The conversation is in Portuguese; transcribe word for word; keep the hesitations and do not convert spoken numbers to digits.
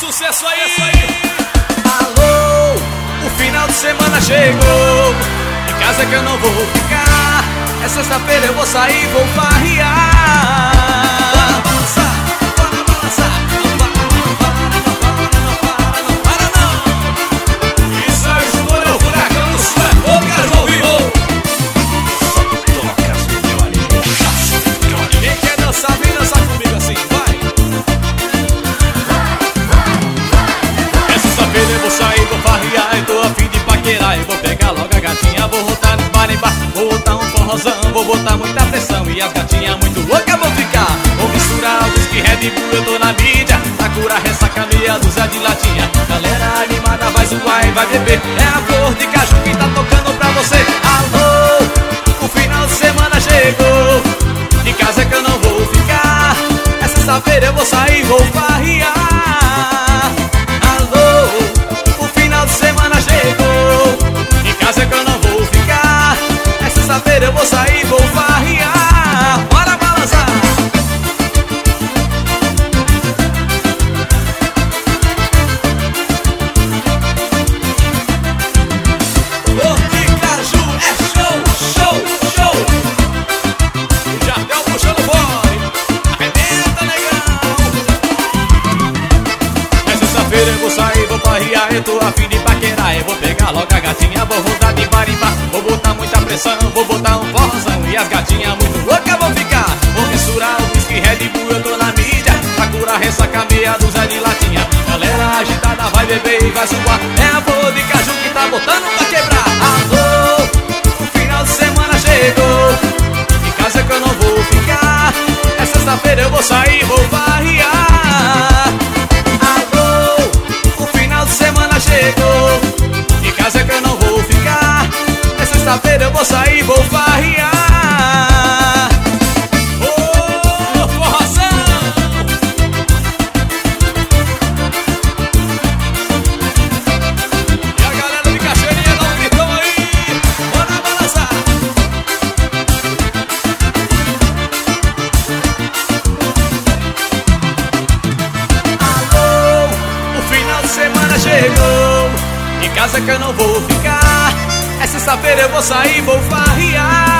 sucesso aí! Alô, o final de semana chegou. Em casa que eu não vou ficar. É sexta-feira, eu vou sair, vou farrear. Bora balançar, bora balançar. Não para, não para, não para, não para, não para, não. Isso é estouro, é o furacão, isso é fogo, ao vivo. Só toca, meu amigo. Quem quer dançar, vem dançar comigo assim, vai. É sexta-feira, eu vou sair, vou farrear. Eu tô a fim de paquerar, eu vou pegar logo a gatinha, vou rotar no bar em bar, vou botar um forrozão, vou botar muita pressão. E as gatinhas muito loucas vão ficar. Vou misturar o whisky, Red Bull, eu tô na mídia. Pra curar, ressaca, meia dúzia de latinha. Galera animada vai zoar e vai beber. É a flor de caju que tá tocando pra você. Alô, o final de semana chegou. Em casa que eu não vou ficar. É sexta-feira, eu vou sair, vou farrear. Alô, o final de semana chegou. Em casa que eu não vou ficar. É sexta-feira, eu vou sair, vou farrear. Bora balançar. Flor de caju é show, show, show. O Jardel puxando o boi. Arrebenta, negão. É sexta-feira, eu vou sair, vou farrear. Eu tô a fim de paquerar. Eu vou pegar logo a gatinha, vou rodar de bar em bar. Vou botar muita pressão, vou botar um forrozão. E as gatinhas muito loucas vão ficar. Vou misturar o whisky, Red Bull, eu tô na mídia. Pra curar, ressaca, meia dúzia de latinha. Galera agitada vai beber e vai suar. É a flor de caju que tá botando pra quebrar. Alô, o final de semana chegou. Em casa que eu não vou ficar. É sexta-feira, eu vou sair, vou farrear. Alô, o final de semana chegou. Em casa que eu não vou ficar. É sexta-feira, eu vou sair, vou farrear. Ô, forrozão! E a galera de Cachoeirinha dá um gritão aí. Bora balançar. Alô, o final de semana chegou. Em casa que eu não vou ficar. É sexta-feira, eu vou sair, vou farrear.